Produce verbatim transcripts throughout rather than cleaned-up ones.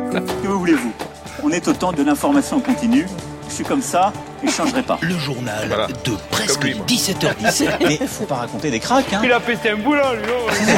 Que voulez-vous ? On est au temps de l'information continue. Je suis comme ça et je changerai pas. Le journal voilà. de presque lui, dix-sept heures dix-sept. Mais faut pas raconter des cracks, hein. Il a pété un boulot, lui.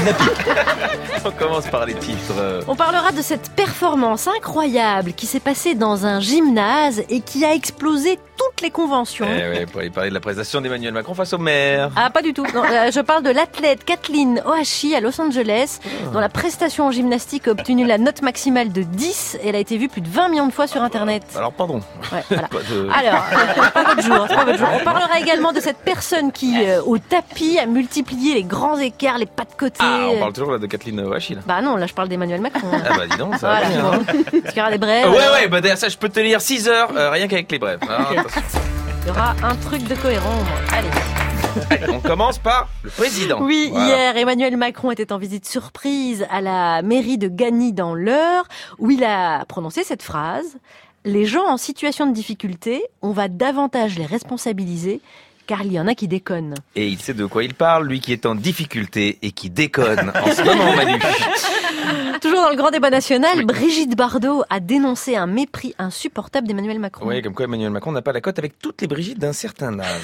On commence par les titres. On parlera de cette performance incroyable qui s'est passée dans un gymnase et qui a explosé toutes les conventions. Eh ouais, pour aller parler de la prestation d'Emmanuel Macron face au maire. Ah, pas du tout. Non, euh, je parle de l'athlète Kathleen Ohashi à Los Angeles, dont la prestation en gymnastique a obtenu la note maximale de dix et elle a été vue plus de vingt millions de fois sur Internet. Alors, pardon. Ouais, voilà. Pas de... Alors, pas votre jour, pas votre jour. On parlera également de cette personne qui, euh, au tapis, a multiplié les grands écarts, les pas de côté. Ah, on parle toujours là de Kathleen Ohashi, là. Bah non, là je parle d'Emmanuel Macron. Ah bah dis donc, ça va Voilà, bien, bon. hein. Parce qu'il y aura des brèves. Ouais, ouais, bah derrière ça, je peux te lire six heures, euh, rien qu'avec les brèves. Ah, Ok. Il y aura un truc de cohérent. Allez. Allez, on commence par le président. Oui, Voilà. hier, Emmanuel Macron était en visite surprise à la mairie de Gagny dans l'Eure, où il a prononcé cette phrase. Les gens en situation de difficulté, on va davantage les responsabiliser, car il y en a qui déconnent. Et il sait de quoi il parle, lui qui est en difficulté et qui déconne en ce moment, Manu. Toujours dans le grand débat national, Oui. Brigitte Bardot a dénoncé un mépris insupportable d'Emmanuel Macron. Oui, comme quoi Emmanuel Macron n'a pas la cote avec toutes les Brigitte d'un certain âge.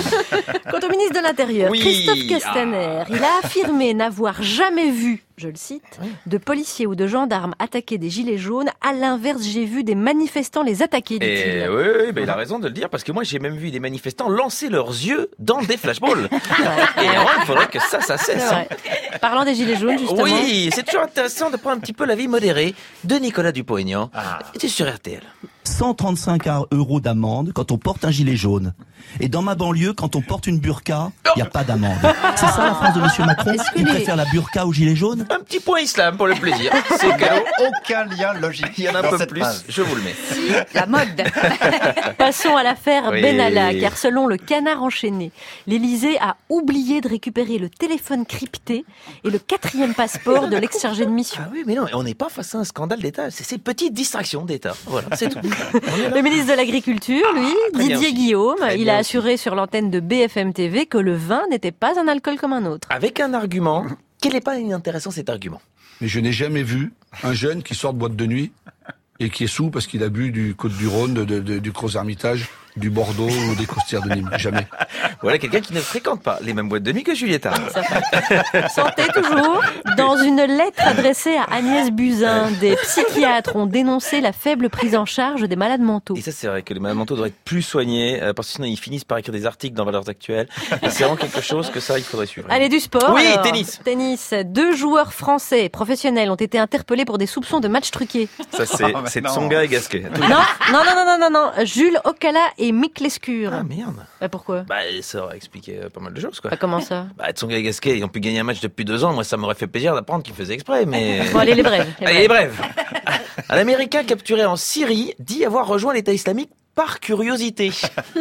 Quant au ministre de l'Intérieur, Oui. Christophe Castaner, il a affirmé n'avoir jamais vu, je le cite, de policiers ou de gendarmes attaquer des gilets jaunes. À l'inverse, j'ai vu des manifestants les attaquer, dit-il. Et oui, oui, ben il a raison de le dire, parce que moi j'ai même vu des manifestants lancer leurs yeux dans des flashballs. Et alors, il faudrait que ça, ça C'est cesse. vrai. Parlant des gilets jaunes, justement. Oui, c'est toujours intéressant de prendre un petit peu l'avis modéré de Nicolas Dupont-Aignan. Ah. C'était sur R T L. cent trente-cinq euros d'amende quand on porte un gilet jaune. Et dans ma banlieue, quand on porte une burqa, il n'y a pas d'amende. C'est ça la phrase de Monsieur Macron? Est-ce que Il les- préfère la burqa au gilet jaune? Un petit point islam pour le plaisir. C'est cadeau. Aucun lien logique. Il y en a un dans peu cette plus, phrase. je vous le mets. La mode. Passons à l'affaire Oui. Benalla, car selon le Canard enchaîné, l'Élysée a oublié de récupérer le téléphone crypté et le quatrième passeport de l'ex-chargé de mission. Ah oui, mais non, on n'est pas face à un scandale d'État. C'est ces petites distractions d'État. Voilà, c'est tout. On est là. Le ministre de l'Agriculture, lui, très bien Didier aussi. Guillaume, Très il bien a aussi. assuré sur l'antenne de B F M T V que le vin n'était pas un alcool comme un autre. Avec un argument. Quel n'est pas inintéressant cet argument? Mais je n'ai jamais vu un jeune qui sort de boîte de nuit et qui est sous parce qu'il a bu du Côte-du-Rhône, de, de, de- du Creux-Hermitage, du Bordeaux ou des Costières de Nîmes. Jamais. Voilà quelqu'un qui ne fréquente pas les mêmes boîtes de nuit que Julietta. Santé toujours. Dans une lettre adressée à Agnès Buzyn, des psychiatres ont dénoncé la faible prise en charge des malades mentaux. Et ça, c'est vrai que les malades mentaux doivent être plus soignés, euh, parce que sinon ils finissent par écrire des articles dans Valeurs Actuelles. Et c'est vraiment quelque chose que ça, il faudrait suivre. Allez, du sport. Oui, alors. tennis. Tennis. Deux joueurs français professionnels ont été interpellés pour des soupçons de match truqué. Ça, c'est, Oh, mais c'est non. Tsonga et Gasquet. Non, non, non, non, non, non, non. Jules Ocala et Mick Lescure. Ah, merde. Bah, pourquoi? Bah, ça aurait expliqué euh, pas mal de choses, quoi. Bah, comment ça? Bah, Tsonga et Gasquet, ils ont pu gagner un match depuis deux ans. Moi, ça m'aurait fait plaisir d'apprendre qu'ils faisaient exprès, mais... Bon, allez, les brèves. les Allez, brèves. bref. Un Américain capturé en Syrie dit avoir rejoint l'État islamique par curiosité.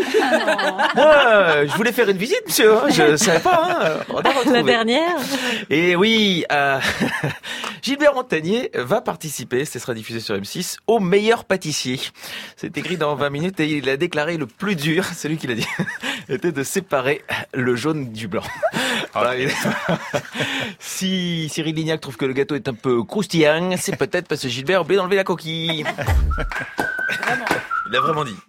Moi, je voulais faire une visite, monsieur. hein, Je savais pas. Hein. On a La retrouvé. dernière. Et oui, euh, Gilbert Montagnier va participer, ce sera diffusé sur M six, au meilleur pâtissier. C'est écrit dans vingt minutes et il a déclaré le plus dur, c'est lui qui l'a dit, était de séparer le jaune du blanc. Voilà, il- si Cyril Lignac trouve que le gâteau est un peu croustillant, c'est peut-être parce que Gilbert a oublié d'enlever la coquille. Il a vraiment dit.